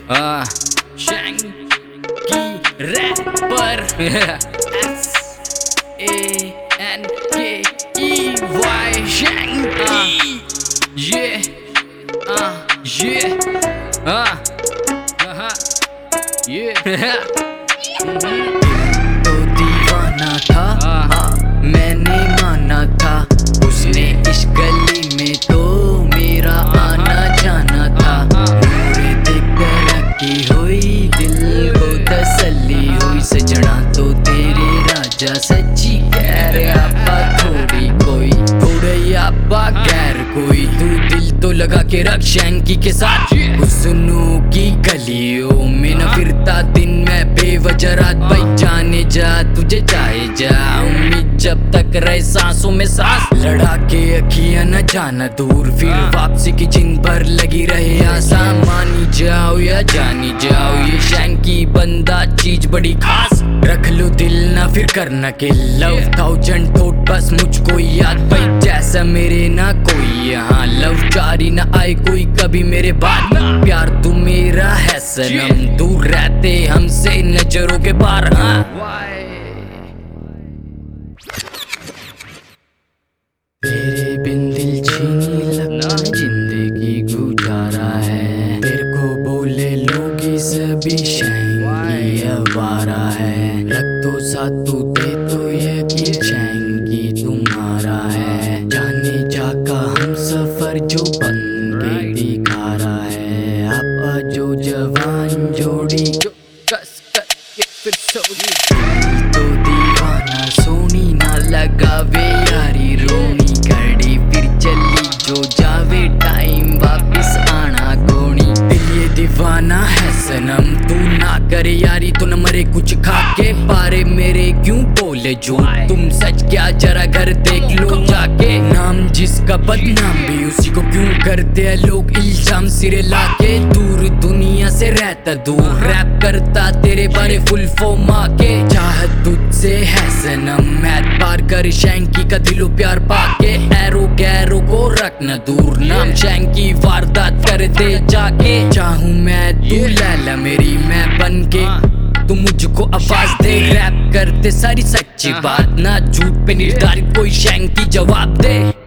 Shanky wrapper SANKEY Shanky तो दीवाना था मैंने माना था, उसने इस गली में तो मेरा आना जाना था। नूरे देख तरक्की हुई, दिल को तसल्ली हुई, सजना तो तेरे राजा सच्ची गैर आपा थोड़ी कोई, थोड़े आपा गैर कोई। तू दिल तो लगा के रख शैंकी के साथ, हुस्नों की गलियों में न फिरता दिन में बेवजह रात। भाई जाने जा तुझे चाहे जा, उम्मीद जब तक रहे सांसों में सांस। लड़ा के अखियां न जाना दूर, फिर वापसी की जिन पर लगी रहे आसान। मानी जाओ या जानी जाओ, ये शैंकी बंदा चीज बड़ी खास। रख लो दिल ना फिर करना के लव, 1000 थॉट बस मुझको याद। भाई जैसा मेरे ना कोई यहाँ, लव जारी ना आए कोई कभी मेरे बाद। प्यार तू मेरा है सनम, दूर रहते हमसे नजरों के बाहर। तेरे बिन दिल छीनी लगता जिंदगी गुजारा है, तेरे को बोले लोग सभी शैंकी आवारा है। रख तो साथ तू दे तो यकीन शैंकी तुम्हारा है। जाने जाका हम सफर जो बन के दिखा रहा है, आपा जो जवान जोड़ी जो कस करके फिर सोनी। तो दीवाना सोनी ना लगावे यारी रोनी, घड़ी फिर चली जो जावे टाइम वापिस आना कोनी। दिल ये दीवाना है सनम, तू ना करे यारी तो न मरे कुछ खा के। पारे मेरे क्यों बोले झूठ, तुम सच क्या जरा घर देख लो जाके। नाम जिसका बदनाम भी उसी को क्यों करते हैं लोग इल्जाम सिरे लाके। दूर दुनिया से रहता दूर, रैप करता तेरे बारे फुल फॉर्म आके। चाहत तुझसे है सनम, मैं पार कर शैंकी का दिलो प्यार पाके। एरो गैरो को रखना दूर, नाम शैंकी वारदात कर दे जाके। चाहूं मैं तू लैला मेरी मैं बन के, तू मुझको आवाज दे। रैप करते सारी सच्ची बात, ना झूठ पे निर्धारित कोई शैंकी जवाब दे।